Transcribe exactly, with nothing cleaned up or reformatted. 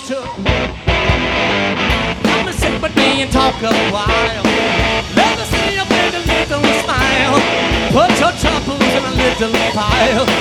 to come and sit with me and talk a while. Let me see you with a little smile. Put your troubles in a little pile.